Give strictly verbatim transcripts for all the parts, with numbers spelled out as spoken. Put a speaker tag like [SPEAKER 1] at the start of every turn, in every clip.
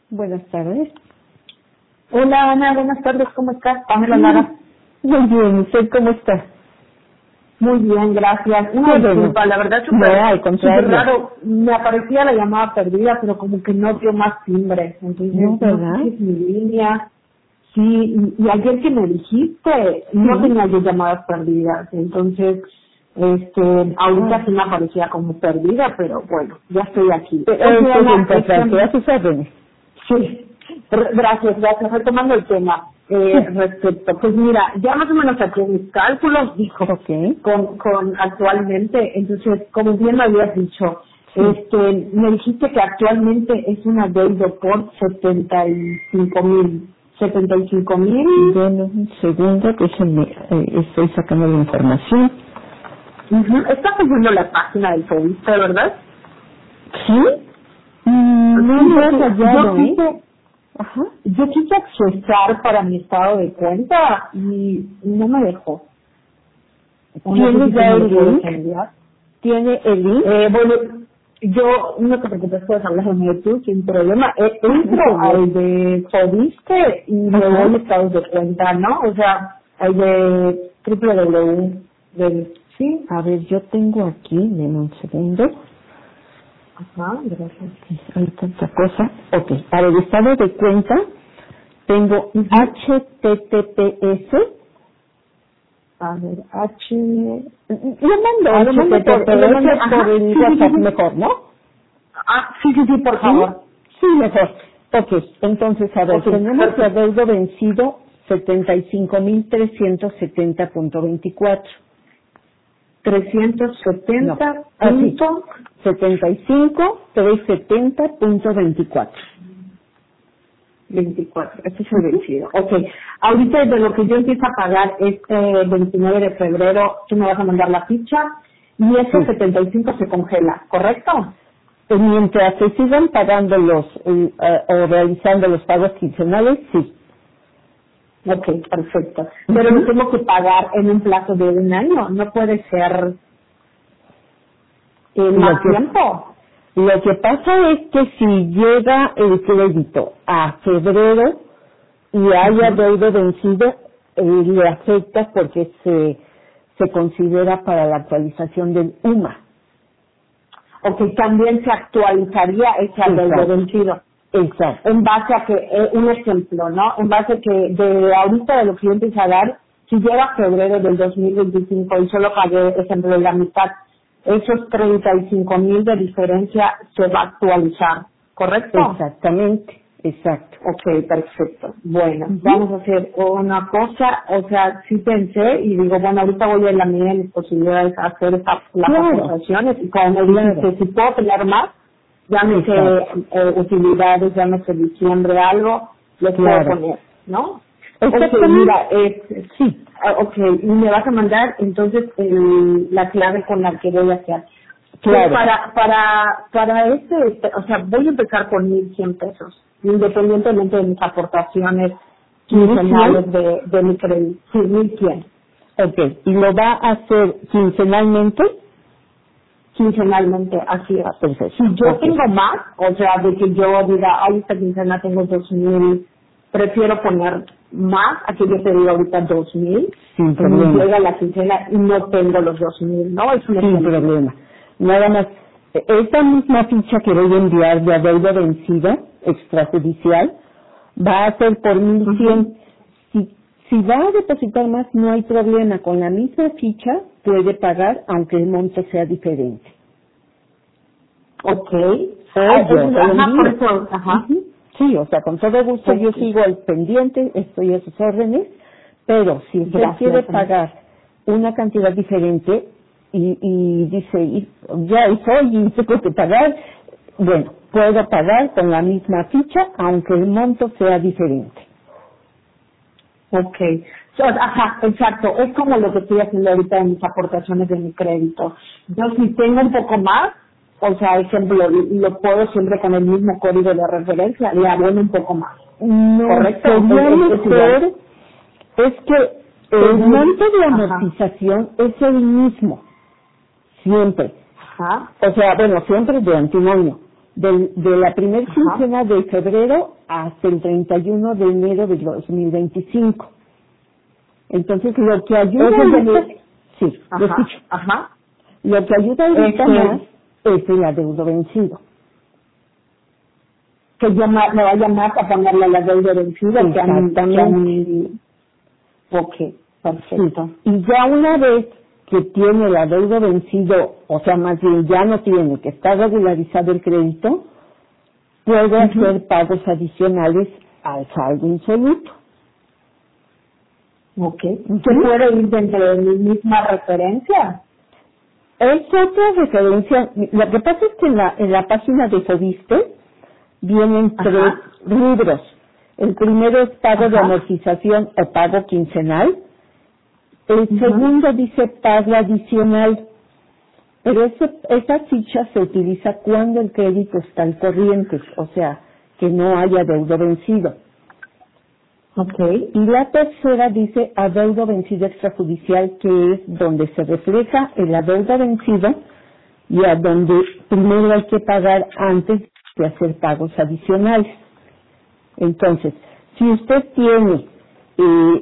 [SPEAKER 1] Buenas tardes.
[SPEAKER 2] Hola Ana, buenas tardes, ¿cómo estás? Pamela Lara.
[SPEAKER 1] Muy bien, ¿usted cómo está?
[SPEAKER 2] Muy bien, gracias. Una
[SPEAKER 1] Qué bueno.
[SPEAKER 2] disculpa, la verdad
[SPEAKER 1] No,
[SPEAKER 2] súper
[SPEAKER 1] al contrario.
[SPEAKER 2] súper raro. Me aparecía la llamada perdida, pero como que no dio más timbre. Entonces,
[SPEAKER 1] No,
[SPEAKER 2] no
[SPEAKER 1] ¿verdad?
[SPEAKER 2] sé si es mi línea. Sí, y, y ayer que me dijiste, no
[SPEAKER 1] Sí.
[SPEAKER 2] tenía yo llamadas perdidas. Entonces, este, ahorita
[SPEAKER 1] Ah.
[SPEAKER 2] sí me aparecía como perdida, pero bueno, ya estoy aquí.
[SPEAKER 1] Eso
[SPEAKER 2] Oye,
[SPEAKER 1] es
[SPEAKER 2] Ana,
[SPEAKER 1] importante,
[SPEAKER 2] este,
[SPEAKER 1] a sus órdenes.
[SPEAKER 2] Sí, R- gracias, gracias. Retomando el tema, eh, respecto, pues mira, ya más o menos aquí en mis cálculos dijo
[SPEAKER 1] Ok.
[SPEAKER 2] con, con actualmente, entonces, como bien me habías dicho,
[SPEAKER 1] Sí.
[SPEAKER 2] este, me dijiste que actualmente es una deuda por setenta y cinco mil, setenta y cinco mil,
[SPEAKER 1] Bueno, un segundo, déjenme, eh, estoy sacando la información.
[SPEAKER 2] ujú, estás viendo la página del Fobista, ¿verdad?
[SPEAKER 1] ¿Sí? Mm, no
[SPEAKER 2] Sí,
[SPEAKER 1] me ha
[SPEAKER 2] porque
[SPEAKER 1] fallado,
[SPEAKER 2] yo
[SPEAKER 1] ¿eh?
[SPEAKER 2] quise,
[SPEAKER 1] Ajá.
[SPEAKER 2] yo quise accesar para mi estado de cuenta y no me dejó. O no sé
[SPEAKER 1] ¿Tiene
[SPEAKER 2] si tú
[SPEAKER 1] ya
[SPEAKER 2] me
[SPEAKER 1] el
[SPEAKER 2] lo puedes
[SPEAKER 1] link?
[SPEAKER 2] enviar.
[SPEAKER 1] ¿Tiene el link?
[SPEAKER 2] Eh, bueno, yo, no te preocupes, puedes hablar de tú sin problema. Eh, entro
[SPEAKER 1] Qué bien.
[SPEAKER 2] al de Fobiste y me
[SPEAKER 1] Ajá.
[SPEAKER 2] voy a estados de cuenta, ¿no? O sea, al de www del, sí,
[SPEAKER 1] A ver, yo tengo aquí, denme un segundo.
[SPEAKER 2] ajá, gracias.
[SPEAKER 1] Hay tanta cosa. Ok, para el estado de cuenta tengo
[SPEAKER 2] Ujú.
[SPEAKER 1] H T T P S.
[SPEAKER 2] A ver, H,
[SPEAKER 1] Lo mando, lo mando por, lo mando
[SPEAKER 2] HTTPS,
[SPEAKER 1] por
[SPEAKER 2] ajá,
[SPEAKER 1] el
[SPEAKER 2] sí, sí, sí,
[SPEAKER 1] WhatsApp
[SPEAKER 2] sí.
[SPEAKER 1] mejor, ¿no?
[SPEAKER 2] Ah, sí, sí, sí, por
[SPEAKER 1] ¿Sí?
[SPEAKER 2] favor.
[SPEAKER 1] Sí, mejor. Ok, entonces, a ver,
[SPEAKER 2] Ok,
[SPEAKER 1] tenemos
[SPEAKER 2] perfecto.
[SPEAKER 1] adeudo vencido setenta y cinco mil trescientos setenta punto veinticuatro.
[SPEAKER 2] trescientos
[SPEAKER 1] No,
[SPEAKER 2] setenta
[SPEAKER 1] así,
[SPEAKER 2] punto
[SPEAKER 1] setenta y cinco mil trescientos setenta punto veinticuatro.
[SPEAKER 2] veinticuatro, este es el vencido. Ok, ahorita de lo que yo empiezo a pagar este veintinueve de febrero, tú me vas a mandar la ficha y ese
[SPEAKER 1] Sí.
[SPEAKER 2] setenta y cinco se congela, ¿correcto?
[SPEAKER 1] Eh, Mientras se sigan pagando los, eh, eh, o realizando los pagos quincenales, sí.
[SPEAKER 2] Ok, perfecto. Pero lo
[SPEAKER 1] Ujú.
[SPEAKER 2] tengo que pagar en un plazo de un año, no puede ser eh,
[SPEAKER 1] Lo
[SPEAKER 2] más
[SPEAKER 1] que,
[SPEAKER 2] tiempo.
[SPEAKER 1] lo que pasa es que si llega el crédito a febrero y hay
[SPEAKER 2] Ujú.
[SPEAKER 1] adeudo vencido, eh, le afecta porque se, se considera para la actualización del U M A.
[SPEAKER 2] Ok, también se actualizaría ese adeudo
[SPEAKER 1] Exacto,
[SPEAKER 2] vencido.
[SPEAKER 1] exacto.
[SPEAKER 2] En base a que, eh, un ejemplo, ¿no? En base a que de ahorita de lo que yo empecé a dar, si llega febrero del dos mil veinticinco y solo pagué, por ejemplo, la mitad, esos treinta y cinco mil de diferencia se va a actualizar, ¿correcto?
[SPEAKER 1] Exactamente, exacto.
[SPEAKER 2] Ok, perfecto. Bueno,
[SPEAKER 1] Ujú.
[SPEAKER 2] vamos a hacer una cosa, o sea, sí pensé y digo, bueno, ahorita voy a la medida de mis posibilidades a hacer esta, las
[SPEAKER 1] Claro,
[SPEAKER 2] aportaciones y como me
[SPEAKER 1] claro,
[SPEAKER 2] dijiste, si puedo tener más, llámese
[SPEAKER 1] exacto,
[SPEAKER 2] eh, utilidades, llámese diciembre, algo, les puedo
[SPEAKER 1] claro.
[SPEAKER 2] poner, ¿no? Ok,
[SPEAKER 1] Exactamente,
[SPEAKER 2] mira, eh,
[SPEAKER 1] sí,
[SPEAKER 2] ah, ok, y me vas a mandar entonces el, la clave con la que voy a hacer. Pues
[SPEAKER 1] claro.
[SPEAKER 2] para, para, para este, este, o sea, voy a empezar con mil cien pesos, independientemente de mis aportaciones
[SPEAKER 1] ¿Mil cien?
[SPEAKER 2] quincenales de, de mi crédito. Sí, mil cien,
[SPEAKER 1] Ok, ¿y lo va a hacer quincenalmente?
[SPEAKER 2] quincenalmente, así es.
[SPEAKER 1] Ah, perfecto,
[SPEAKER 2] Si yo
[SPEAKER 1] ok,
[SPEAKER 2] tengo más, o sea, de que yo diga, ay, esta quincena tengo dos mil, prefiero poner más a que yo te diga ahorita dos mil,
[SPEAKER 1] sin
[SPEAKER 2] y me
[SPEAKER 1] problema,
[SPEAKER 2] llega la quincena y no tengo los dos mil, ¿no? Es un
[SPEAKER 1] sin
[SPEAKER 2] ejemplo.
[SPEAKER 1] problema. Nada más, eh, esta misma ficha que voy a enviar de adeudo vencida, extrajudicial, va a ser por mil cien.
[SPEAKER 2] Ujú.
[SPEAKER 1] Si, si va a depositar más, no hay problema. Con la misma ficha puede pagar aunque el monto sea diferente.
[SPEAKER 2] Ok.
[SPEAKER 1] O
[SPEAKER 2] Ah,
[SPEAKER 1] yo
[SPEAKER 2] es-
[SPEAKER 1] se lo
[SPEAKER 2] ajá, por
[SPEAKER 1] envío.
[SPEAKER 2] eso, ajá.
[SPEAKER 1] Ujú. Sí, o sea, con todo gusto yo
[SPEAKER 2] Ok.
[SPEAKER 1] sigo al pendiente, estoy a sus órdenes, pero si usted quiere
[SPEAKER 2] Gracias, Ana.
[SPEAKER 1] pagar una cantidad diferente y, y dice, y ya soy y tengo que pagar, bueno, puedo pagar con la misma ficha aunque el monto sea diferente.
[SPEAKER 2] Ok. So, ajá, exacto. Es como lo que estoy haciendo ahorita en mis aportaciones de mi crédito. Yo si tengo un poco más, o sea, ejemplo, lo puedo siempre con el mismo código de referencia, le abono un poco más.
[SPEAKER 1] No,
[SPEAKER 2] ¿Correcto?
[SPEAKER 1] sería
[SPEAKER 2] Es, es, es igual.
[SPEAKER 1] mejor, es que el
[SPEAKER 2] Según,
[SPEAKER 1] monto de
[SPEAKER 2] ajá,
[SPEAKER 1] amortización es el mismo, siempre.
[SPEAKER 2] ajá,
[SPEAKER 1] O sea, bueno, siempre durante un año. del, de la primera quincena de febrero hasta el treinta y uno de enero de dos mil veinticinco. Entonces, lo que ayuda ahorita, sí,
[SPEAKER 2] ajá,
[SPEAKER 1] lo escucho.
[SPEAKER 2] Ajá.
[SPEAKER 1] Lo que ayuda ahorita
[SPEAKER 2] Este,
[SPEAKER 1] más es el adeudo vencido.
[SPEAKER 2] Que yo ma- me vaya más a ponerle la deuda vencida que a mí. Que a mí. Ok, perfecto.
[SPEAKER 1] Sí. Y ya una vez que tiene el adeudo vencido, o sea, más bien ya no tiene, que está regularizado el crédito, puede uh-huh. hacer pagos adicionales al saldo insoluto.
[SPEAKER 2] Ok. Uh-huh. ¿Qué puede ir dentro de mi misma referencia?
[SPEAKER 1] Es otra referencia. Lo que pasa es que en la, en la página de Fobiste vienen Ajá. tres libros. El primero es pago Ajá. de amortización o pago quincenal. El uh-huh. segundo dice pago adicional. Pero ese, esa ficha se utiliza cuando el crédito está al corriente, o sea, que no haya adeudo vencido.
[SPEAKER 2] Okay.
[SPEAKER 1] Y la tercera dice adeudo vencido extrajudicial, que es donde se refleja el adeudo vencido y a donde primero hay que pagar antes de hacer pagos adicionales. Entonces, si usted tiene, eh,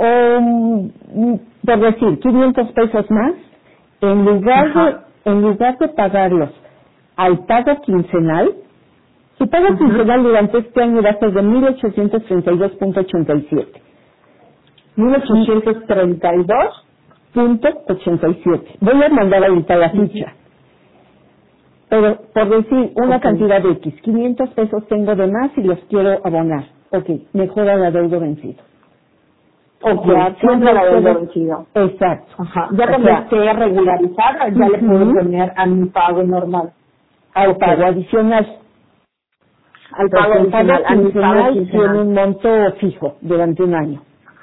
[SPEAKER 1] um, por decir, quinientos pesos más, en lugar de, en lugar de pagarlos al pago quincenal, su pago uh-huh. quincenal durante este año va a ser de mil ochocientos treinta y dos punto ochenta y siete.
[SPEAKER 2] mil ochocientos treinta y dos
[SPEAKER 1] punto ochenta y siete. Voy a mandar ahorita la ficha. Pero, por decir, una okay. cantidad de X, quinientos pesos tengo de más y los quiero abonar. Ok, mejora el adeudo vencido.
[SPEAKER 2] Ok, ya siempre el adeudo vencido.
[SPEAKER 1] Exacto.
[SPEAKER 2] Ajá. Ya cuando esté regularizada, ya uh-huh. le puedo poner a mi pago normal.
[SPEAKER 1] Al okay. pago adicional.
[SPEAKER 2] Al pago adicional,
[SPEAKER 1] a mi pago quincenal tiene un monto fijo durante un año.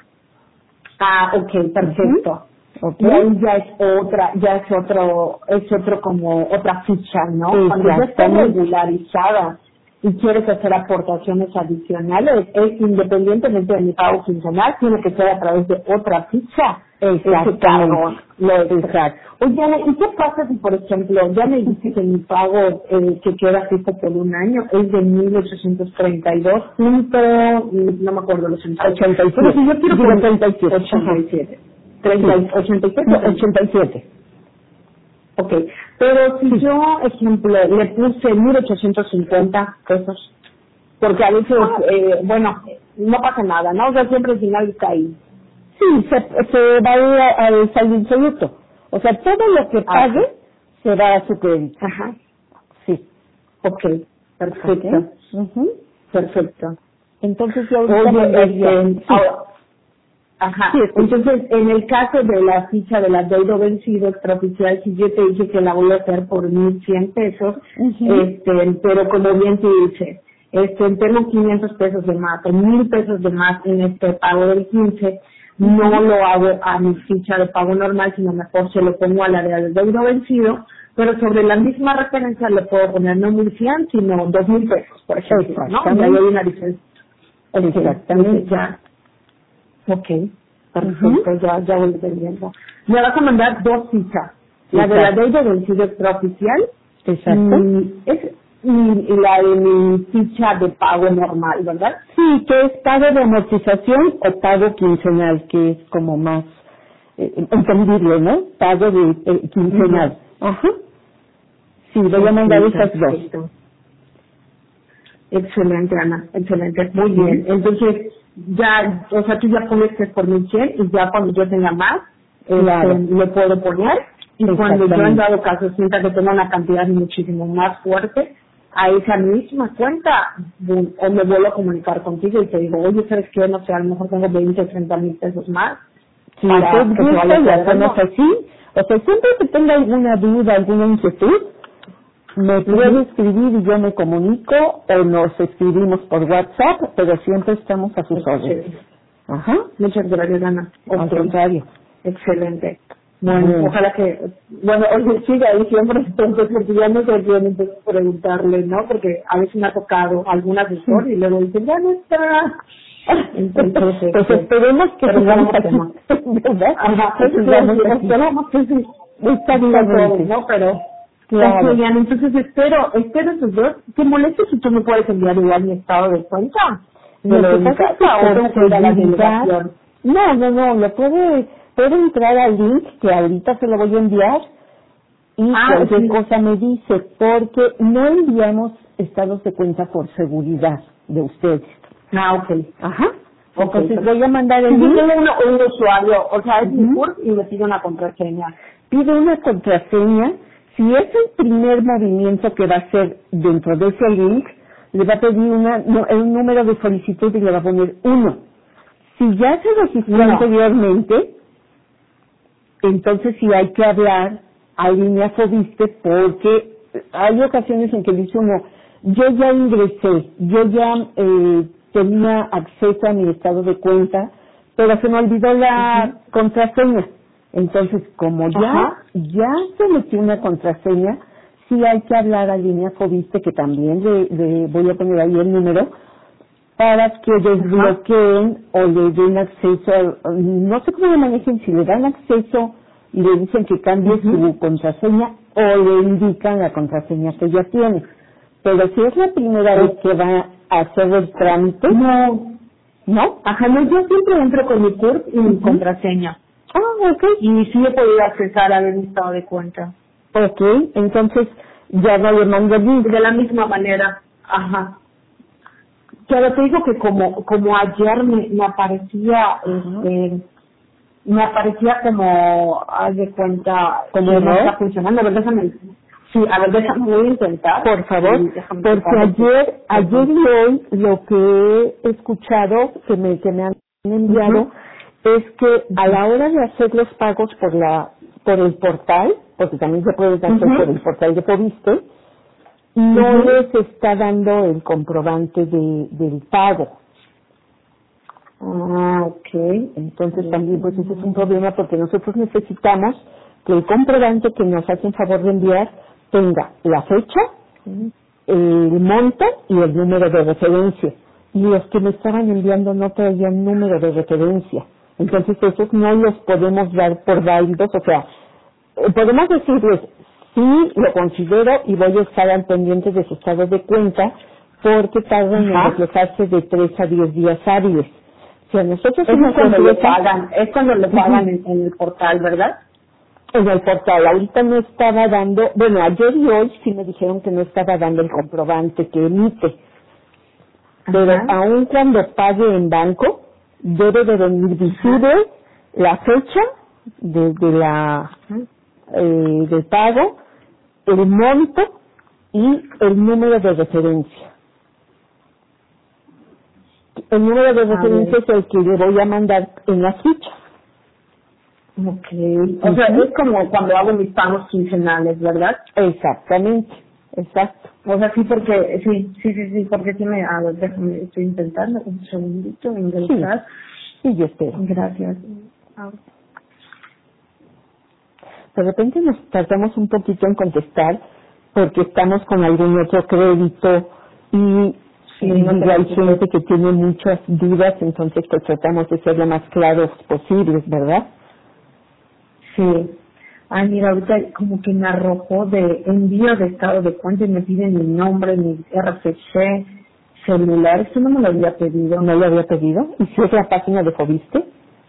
[SPEAKER 2] Ah, ok, perfecto. Uh-huh. Okay. Y ahí ya es otra, ya es otro, es otro como otra ficha, ¿no? Cuando ya está regularizada y quieres hacer aportaciones adicionales, es independientemente de mi pago quincenal, tiene que ser a través de otra ficha.
[SPEAKER 1] Exactamente.
[SPEAKER 2] Lo exacto. Oye, Ana, ¿y qué pasa si, por ejemplo, ya me dijiste que mi pago eh, que queda fijo por un año es de mil ochocientos treinta y dos punto, no me acuerdo los centavos.
[SPEAKER 1] ochenta y siete.
[SPEAKER 2] Pero si yo quiero poner
[SPEAKER 1] treinta y siete.
[SPEAKER 2] ochenta y siete. treinta, ochenta y siete.
[SPEAKER 1] No, ochenta y siete.
[SPEAKER 2] Ok, pero si sí. yo, ejemplo, le puse mil ochocientos cincuenta pesos, porque a veces, ah. eh, bueno, no pasa nada, ¿no? O sea, siempre al final está ahí.
[SPEAKER 1] Sí, se, se va a ir al saldo insoluto. O sea, todo lo que pague ah. se va a su crédito.
[SPEAKER 2] Ajá.
[SPEAKER 1] Sí.
[SPEAKER 2] Ok, perfecto. Okay.
[SPEAKER 1] Uh-huh.
[SPEAKER 2] Perfecto.
[SPEAKER 1] Entonces yo ahorita mandaría...
[SPEAKER 2] Este, sí. ahora, Ajá, sí, entonces en el caso de la ficha del adeudo vencido extraoficial, si yo te dije que la voy a hacer por mil cien pesos, uh-huh. este, pero como bien te dice, este, tengo quinientos pesos de más, o mil pesos de más en este pago del quince, uh-huh. no lo hago a mi ficha de pago normal, sino mejor se lo pongo a la de adeudo vencido, pero sobre la misma referencia le puedo poner no mil cien, sino dos mil pesos, por ejemplo, ¿no? Y ahí hay una diferencia.
[SPEAKER 1] Exactamente.
[SPEAKER 2] Ya. Ok, perfecto, uh-huh. ya, ya voy entendiendo. Me vas a mandar dos fichas, la Exacto. de la deuda vencido extraoficial
[SPEAKER 1] Exacto.
[SPEAKER 2] y, es, y, y la de mi ficha de pago normal, ¿verdad?
[SPEAKER 1] Sí, que es pago de amortización o pago quincenal, que es como más eh, entendible, ¿no? Pago de eh, quincenal. Uh-huh. Ajá. Sí, voy a mandar sí, esas perfecto. dos.
[SPEAKER 2] Excelente, Ana, excelente, muy uh-huh. bien. Entonces, ya, o sea, tú ya pones que es por mil cien y ya cuando yo tenga más, claro. este, lo puedo poner. Y cuando yo en dado caso sienta que tengo una cantidad muchísimo más fuerte, a esa misma cuenta, o me vuelvo a comunicar contigo y te digo, oye, ¿sabes qué? No sé, a lo mejor tengo veinte o treinta mil pesos más.
[SPEAKER 1] Si usted gusta, lo hacemos así. O sea, siempre que tenga alguna duda, alguna inquietud, me puede uh-huh. escribir y yo me comunico, o nos escribimos por WhatsApp, pero siempre estamos a sus órdenes. Ajá.
[SPEAKER 2] Muchas gracias, Ana.
[SPEAKER 1] Al contrario.
[SPEAKER 2] Excelente. Bueno, uh-huh. ojalá que, bueno, oye, siga ahí siempre, entonces, porque ya no sé quién entonces preguntarle, ¿no? Porque a veces me ha tocado algún asesor y luego dicen, ya no está. Entonces,
[SPEAKER 1] pues esperemos que sigamos aquí, ¿verdad?
[SPEAKER 2] Ajá, esperemos que sí. Está bien todo, ¿no? Pero
[SPEAKER 1] Claro.
[SPEAKER 2] Ok, Diana, entonces espero, espero esos dos. ¿Te molesta si tú me puedes enviar igual mi estado de cuenta? De
[SPEAKER 1] Lo
[SPEAKER 2] lo
[SPEAKER 1] que
[SPEAKER 2] de mi
[SPEAKER 1] pasa es
[SPEAKER 2] casa
[SPEAKER 1] que
[SPEAKER 2] o tengo que ir a la
[SPEAKER 1] por seguridad,
[SPEAKER 2] delegación.
[SPEAKER 1] no, no, no, lo puede, puede entrar al link que ahorita se lo voy a enviar y
[SPEAKER 2] Ah,
[SPEAKER 1] cualquier
[SPEAKER 2] sí.
[SPEAKER 1] cosa me dice, porque no enviamos estados de cuenta por seguridad de ustedes.
[SPEAKER 2] Ah, ok.
[SPEAKER 1] Ajá.
[SPEAKER 2] Ok,
[SPEAKER 1] Entonces
[SPEAKER 2] perfecto.
[SPEAKER 1] voy a mandar
[SPEAKER 2] Si
[SPEAKER 1] el
[SPEAKER 2] yo
[SPEAKER 1] link,
[SPEAKER 2] tengo uno- un usuario, o sea, es mi
[SPEAKER 1] Ujú.
[SPEAKER 2] C U R P y me pide una contraseña.
[SPEAKER 1] pide una contraseña. Si es el primer movimiento que va a hacer dentro de ese link, le va a pedir una, no, un número de solicitud y le va a poner uno. Si ya se registró
[SPEAKER 2] Uno.
[SPEAKER 1] anteriormente, entonces sí hay que hablar a línea Fobiste porque hay ocasiones en que dice uno, yo ya ingresé, yo ya eh, tenía acceso a mi estado de cuenta, pero se me olvidó la
[SPEAKER 2] Ujú.
[SPEAKER 1] contraseña. Entonces, como ya,
[SPEAKER 2] Ajá.
[SPEAKER 1] ya se metió una contraseña, sí hay que hablar a línea Fobiste, que también le, le voy a poner ahí el número, para que desbloqueen o le den acceso, a- no sé cómo lo manejen, si le dan acceso y le dicen que cambie
[SPEAKER 2] Ujú.
[SPEAKER 1] su contraseña o le indican la contraseña que ya tiene. Pero si es la primera vez que va a hacer el trámite,
[SPEAKER 2] No.
[SPEAKER 1] ¿no?
[SPEAKER 2] Ajá, no, yo siempre entro con mi C U R P y mi
[SPEAKER 1] Ujú.
[SPEAKER 2] contraseña.
[SPEAKER 1] Ah, ok.
[SPEAKER 2] Y sí he podido accesar a ver mi estado de cuenta.
[SPEAKER 1] Ok, entonces ya no le mando el link.
[SPEAKER 2] De la misma manera. Ajá. Claro, te digo que como como ayer me, me aparecía, este, me aparecía como, haz de cuenta,
[SPEAKER 1] ¿Como
[SPEAKER 2] que no
[SPEAKER 1] error?
[SPEAKER 2] está funcionando. A ver, déjame, sí, a ver, déjame, voy a intentar.
[SPEAKER 1] Por favor,
[SPEAKER 2] Sí, déjame
[SPEAKER 1] porque
[SPEAKER 2] checar si-
[SPEAKER 1] ayer,
[SPEAKER 2] Ajá.
[SPEAKER 1] ayer y hoy lo que he escuchado, que me, que me han enviado,
[SPEAKER 2] Ujú.
[SPEAKER 1] es que a la hora de hacer los pagos por la, por el portal, porque también se puede hacer
[SPEAKER 2] Ujú.
[SPEAKER 1] por el portal de Fobiste, no
[SPEAKER 2] Ujú.
[SPEAKER 1] les está dando el comprobante de, del pago.
[SPEAKER 2] Ah, ok.
[SPEAKER 1] Entonces también pues ese es un problema porque nosotros necesitamos que el comprobante que nos hacen favor de enviar tenga la fecha, el monto y el número de referencia. Y los que me estaban enviando no traían número de referencia. Entonces esos no los podemos dar por válidos, o sea, eh, podemos decirles, sí, lo considero y voy a estar al pendiente de su estado de cuenta porque tardan en
[SPEAKER 2] Ajá.
[SPEAKER 1] reflejarse de tres a diez días hábiles. Si a nosotros se
[SPEAKER 2] Eso
[SPEAKER 1] nos
[SPEAKER 2] es cuando lo
[SPEAKER 1] refleja
[SPEAKER 2] pagan, es cuando lo pagan en, en el portal, ¿verdad?
[SPEAKER 1] en el portal, ahorita no estaba dando, bueno, ayer y hoy sí me dijeron que no estaba dando el comprobante que emite, pero
[SPEAKER 2] Ajá.
[SPEAKER 1] aun cuando pague en banco, debe de venir visible la fecha de, de la eh, de pago, el monto y el número de referencia. El número de
[SPEAKER 2] A
[SPEAKER 1] referencia
[SPEAKER 2] ver.
[SPEAKER 1] es el que le voy a mandar en la ficha.
[SPEAKER 2] Ok. O sea,
[SPEAKER 1] Ujú.
[SPEAKER 2] es como cuando hago mis pagos quincenales, ¿verdad?
[SPEAKER 1] Exactamente, exacto.
[SPEAKER 2] O sea, sí, porque, sí, sí, sí, sí, porque sí me, a ver, déjame, estoy intentando, un segundito,
[SPEAKER 1] Sí,
[SPEAKER 2] ingresar.
[SPEAKER 1] sí, yo espero.
[SPEAKER 2] Gracias. Ah,
[SPEAKER 1] De repente nos tardamos un poquito en contestar porque estamos con algún otro crédito y,
[SPEAKER 2] Sí,
[SPEAKER 1] y
[SPEAKER 2] no te
[SPEAKER 1] digo, hay
[SPEAKER 2] preocupes.
[SPEAKER 1] gente que tiene muchas dudas, entonces pues tratamos de ser lo más claros posibles, ¿verdad?
[SPEAKER 2] Sí. Ay, mira, ahorita como que me arrojó de envío de estado de cuenta y me piden mi nombre, mi R F C, celular. Eso no me lo había pedido.
[SPEAKER 1] ¿No lo había pedido? ¿Y si es la página de Fobiste?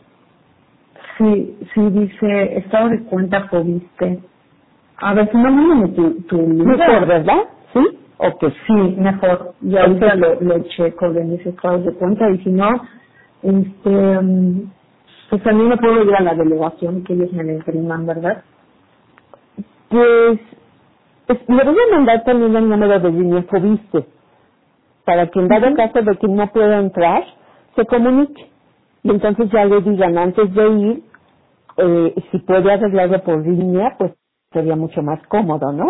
[SPEAKER 2] Sí, sí, dice estado de cuenta Fobiste. A ver, si no, mándame tu, tu
[SPEAKER 1] Mejor,
[SPEAKER 2] número.
[SPEAKER 1] ¿verdad? ¿Sí? Ok.
[SPEAKER 2] Sí, mejor. Y ahorita lo, lo checo de mis estados de cuenta y si no, este, mm, pues también me puedo ir a la delegación que ellos me la impriman, ¿verdad?
[SPEAKER 1] Pues, pues, le voy a mandar también el número de línea Fobiste para que en dado
[SPEAKER 2] Ujú.
[SPEAKER 1] caso de que no pueda entrar, se comunique. Y entonces ya le digan antes de ir, eh, si puede arreglarlo por línea, pues sería mucho más cómodo, ¿no?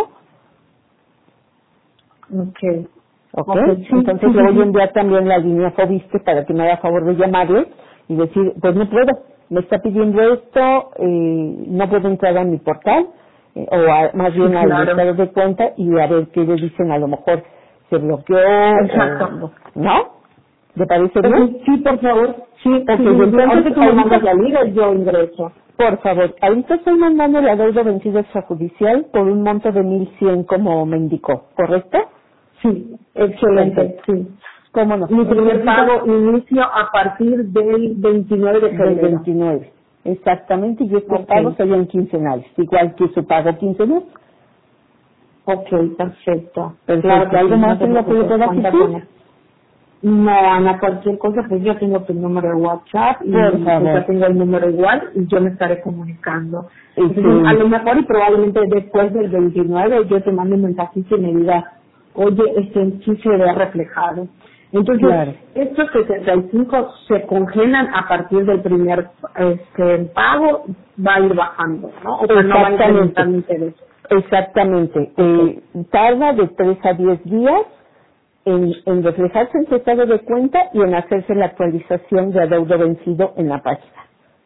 [SPEAKER 2] Ok.
[SPEAKER 1] ¿Ok?
[SPEAKER 2] Ok, sí,
[SPEAKER 1] Entonces
[SPEAKER 2] sí,
[SPEAKER 1] le
[SPEAKER 2] sí,
[SPEAKER 1] voy a
[SPEAKER 2] sí.
[SPEAKER 1] enviar también la línea Fobiste para que me haga favor de llamarle y decir, pues no puedo, me está pidiendo esto, eh, no puedo entrar a mi portal, eh, o a- más
[SPEAKER 2] Sí,
[SPEAKER 1] bien al
[SPEAKER 2] claro.
[SPEAKER 1] estado de cuenta y a ver qué le dicen, a lo mejor se bloqueó,
[SPEAKER 2] Exacto.
[SPEAKER 1] o, ¿no? ¿Le parece
[SPEAKER 2] Ok,
[SPEAKER 1] bien?
[SPEAKER 2] sí, por favor. Sí,
[SPEAKER 1] Ok,
[SPEAKER 2] sí, sí, sí.
[SPEAKER 1] entonces
[SPEAKER 2] Ahorita tú me mandas
[SPEAKER 1] ahorita,
[SPEAKER 2] la liga y yo ingreso.
[SPEAKER 1] Por favor, ahorita estoy mandando el adeudo vencido extrajudicial por un monto de mil cien como me indicó, ¿correcto?
[SPEAKER 2] Sí, excelente, sí.
[SPEAKER 1] ¿Cómo no?
[SPEAKER 2] Mi primer pago inicio a partir del veintinueve de febrero.
[SPEAKER 1] Del veintinueve, exactamente, y estos
[SPEAKER 2] Okay.
[SPEAKER 1] pagos serían quincenales, igual que su pago quincenal.
[SPEAKER 2] Ok, perfecto.
[SPEAKER 1] Perfecto.
[SPEAKER 2] Claro que
[SPEAKER 1] ¿Algo
[SPEAKER 2] sí,
[SPEAKER 1] más
[SPEAKER 2] no te
[SPEAKER 1] en lo que le
[SPEAKER 2] preocupes,
[SPEAKER 1] pueda
[SPEAKER 2] cuenta
[SPEAKER 1] asistir?
[SPEAKER 2] con él. No, Ana, cualquier cosa, pues yo tengo tu número de WhatsApp y
[SPEAKER 1] Por favor.
[SPEAKER 2] yo tengo el número igual y yo me estaré comunicando.
[SPEAKER 1] Sí.
[SPEAKER 2] Entonces, a lo mejor y probablemente después del veintinueve yo te mando un mensajito y me diga, oye, este sí se ve reflejado. Entonces,
[SPEAKER 1] Claro.
[SPEAKER 2] estos sesenta y cinco se congelan a partir del primer este, pago, va a ir bajando, ¿no? O sea, no va a incrementar el interés.
[SPEAKER 1] Exactamente.
[SPEAKER 2] Okay.
[SPEAKER 1] Eh, tarda de tres a diez días en, en reflejarse en su estado de cuenta y en hacerse la actualización de adeudo vencido en la página.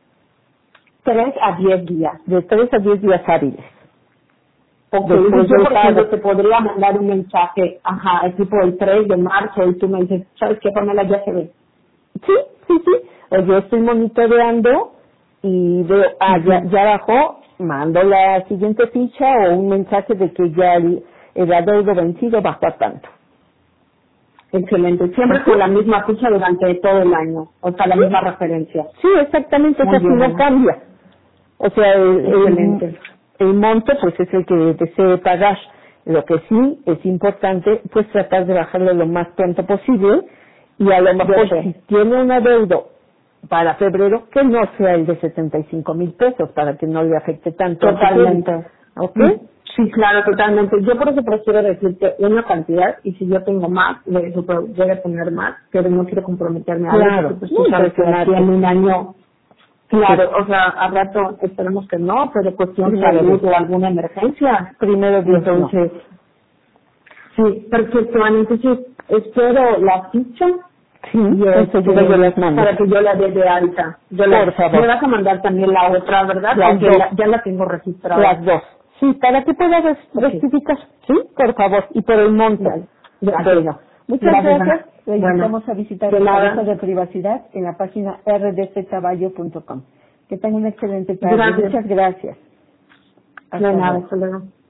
[SPEAKER 2] tres a diez días.
[SPEAKER 1] De tres a diez días hábiles.
[SPEAKER 2] Ok,
[SPEAKER 1] Después
[SPEAKER 2] yo
[SPEAKER 1] del
[SPEAKER 2] por ejemplo
[SPEAKER 1] pago.
[SPEAKER 2] te podría mandar un mensaje, ajá, el tipo el tres de marzo y tú me dices, ¿sabes qué, Pamela? Ya se ve.
[SPEAKER 1] Sí, sí, sí. O yo estoy monitoreando y veo, ah,
[SPEAKER 2] Ujú.
[SPEAKER 1] ya, ya bajó, mando la siguiente ficha o un mensaje de que ya el, el adeudo vencido bajó a tanto.
[SPEAKER 2] Excelente, siempre
[SPEAKER 1] Ajá.
[SPEAKER 2] con la misma ficha durante todo el año, o sea, la
[SPEAKER 1] Sí.
[SPEAKER 2] misma referencia.
[SPEAKER 1] Sí, exactamente,
[SPEAKER 2] Muy
[SPEAKER 1] eso sí
[SPEAKER 2] bien,
[SPEAKER 1] no
[SPEAKER 2] Ana.
[SPEAKER 1] cambia. O sea, el, el,
[SPEAKER 2] Excelente.
[SPEAKER 1] el monto pues es el que desee pagar. Lo que sí es importante pues tratar de bajarlo lo más pronto posible y a lo mejor
[SPEAKER 2] sé.
[SPEAKER 1] si tiene un adeudo para febrero que no sea el de setenta y cinco mil pesos para que no le afecte tanto. a su
[SPEAKER 2] Totalmente.
[SPEAKER 1] crédito. ¿Ok?
[SPEAKER 2] Mm, Sí, claro, totalmente. Yo por eso prefiero decirte una cantidad y si yo tengo más, le- yo puedo- voy a tener más, pero no quiero comprometerme a algo
[SPEAKER 1] Claro,
[SPEAKER 2] porque pues,
[SPEAKER 1] muy
[SPEAKER 2] tú sabes que de aquí en
[SPEAKER 1] impresionante.
[SPEAKER 2] un año, claro, o sea, a rato esperemos que no, pero cuestión
[SPEAKER 1] Primero
[SPEAKER 2] salud
[SPEAKER 1] Dios.
[SPEAKER 2] o alguna emergencia.
[SPEAKER 1] Primero Dios no.
[SPEAKER 2] Entonces, sí, perfecto, Ana. Entonces, espero la ficha
[SPEAKER 1] Sí,
[SPEAKER 2] y
[SPEAKER 1] enseguida yo
[SPEAKER 2] este,
[SPEAKER 1] las mando.
[SPEAKER 2] para que yo la dé de alta. Yo la,
[SPEAKER 1] Por favor.
[SPEAKER 2] me vas a mandar también la otra, ¿verdad?
[SPEAKER 1] Las
[SPEAKER 2] Aunque
[SPEAKER 1] dos.
[SPEAKER 2] la- ya la tengo registrada.
[SPEAKER 1] Las dos. Sí, para que pueda res-
[SPEAKER 2] Ok.
[SPEAKER 1] rectificar. Sí, por favor. Y por el monto.
[SPEAKER 2] Vale. Gracias.
[SPEAKER 1] Bueno, muchas
[SPEAKER 2] Gracias,
[SPEAKER 1] gracias.
[SPEAKER 2] Ana.
[SPEAKER 1] Le
[SPEAKER 2] Bueno,
[SPEAKER 1] invitamos a visitar
[SPEAKER 2] de
[SPEAKER 1] el
[SPEAKER 2] nada.
[SPEAKER 1] servicio de privacidad en la página r d c caballo punto com. Que tengan una excelente tarde.
[SPEAKER 2] Gracias.
[SPEAKER 1] Muchas gracias.
[SPEAKER 2] De
[SPEAKER 1] Hasta
[SPEAKER 2] nada,
[SPEAKER 1] luego.
[SPEAKER 2] hasta luego.